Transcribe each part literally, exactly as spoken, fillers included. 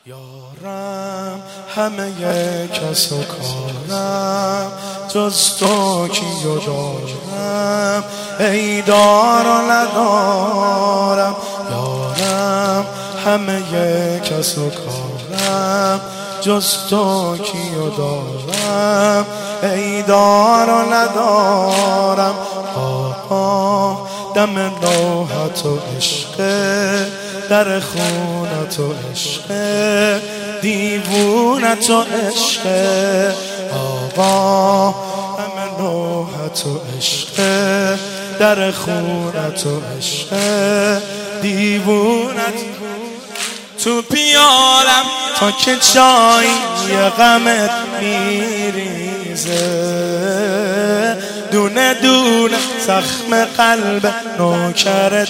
یارم همه کس و کارم جز تو کیو دارم، ای دار و ندارم. یارم همه کس و کارم جز تو کیو دارم، ای دار و ندارم. آقا دم نوحت و عشق، در خونت و عشق، دیوونت و عشق. آقا دم نوحت و عشق، در خونت و عشق، دیوونت. تو پیالم تا که چایی غمت میریزه، دونه دونه زخم قلب نوکرت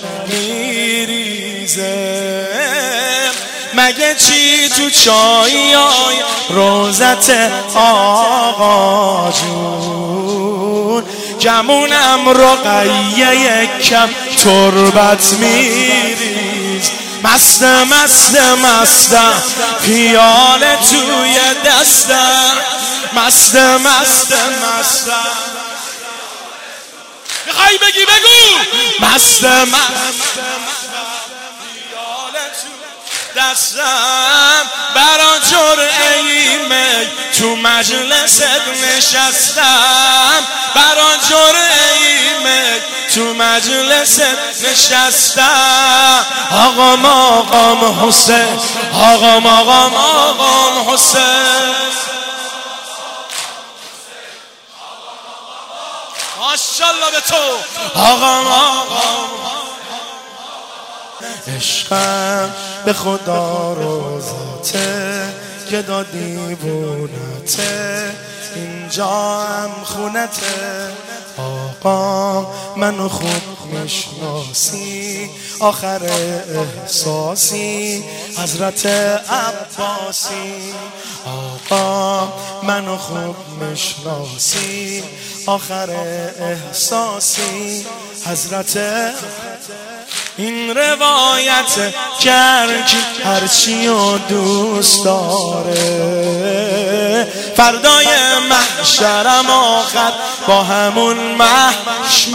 میریزه. مگه چی تو چایی های روزت آقا جون، گمونم رقیه یکم تربت میریز. مست مست مستم پیاله توی دستم، مست مست مستم. میخوای بگی بگو. مست مست پیاله توی دستم، برا جرعه می تو مجلست نشستم، برا جرعه می تو مجلست نشستم. آقا مقام حسین، آقا مقام آقام حسین، ماشاءالله به تو. آقا مقام عشقم به خدا روزته، گدا دیوونته، اینجا هم خونته. آقا منو خوب میشناسی، آخر احساسی حضرت عباسی. آقا منو خوب میشناسی، آخر احساسی حضرت. این روایت که هرکی هرچی و دوست داره، فردای محشرم آخر با همون محشر،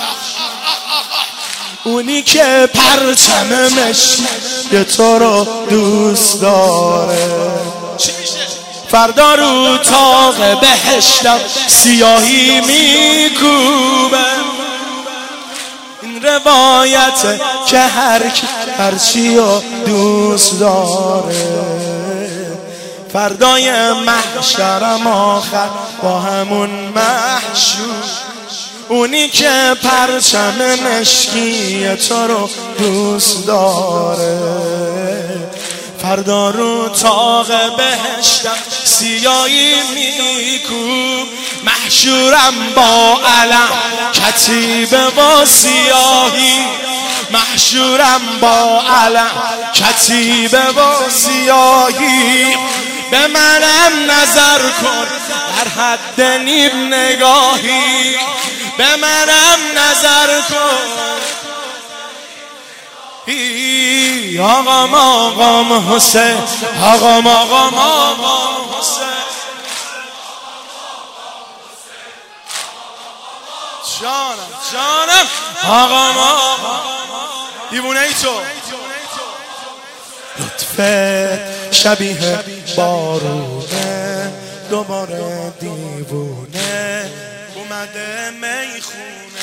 اونی که پرچمش یه تو رو دوست داره، فردا رو طاق بهشتم سیاهی میکوبه. این روایت که هرکی هرچی رو دوست داره، فردای محشرم آخر با همون محشور، اونی که پرچم مشکی تو رو دوست داره، فردا رو طاق بهشتم سیاهی میکوب. محشورم با علم کتیبه و سیاهی، محشورم با علم کتیبه و سیاهی. به منم نظر کن در حد نیم نگاهی، به منم نظر کن. آقا مقام حسین، آقا مقام آقام حسین، جانم جانم. آقا مقام دیوونه ای تو، لطفت شبیه بارونه، دوباره دیوونه اومده میخونه.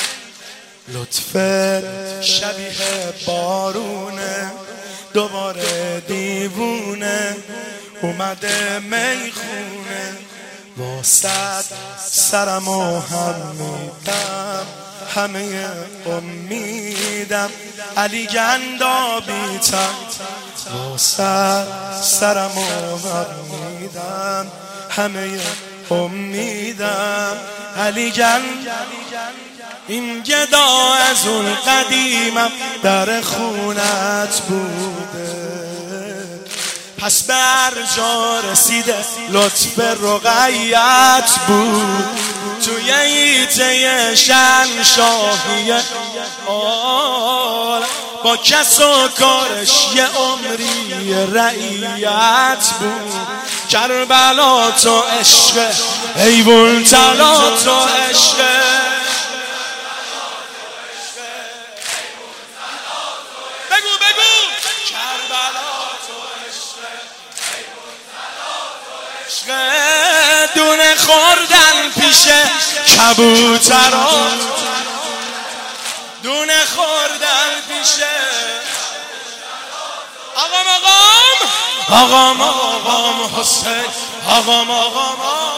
لطفت شبیه بارونه، دوباره دیوونه اومده میخونه. واسد سرمو هم میدم، همه امیدم علی گندابیتم. واسد سرمو هم میدم، همه امیدم علی گند. این گدا از اون قدیمم در خونت بوده، پس به هر جا رسیده لطف رقیت بود. توی ایته شن شاهی با کس و کارش یه عمری رعیت بود. کربلا تو عشق، حیوان طلا تو عشق، بگو بگو کربلا تو عشق، عشق دونه خوردن پیش کبوتران، دونه خوردن پیش آقام آقام آقام آقام حسین، آقام آقام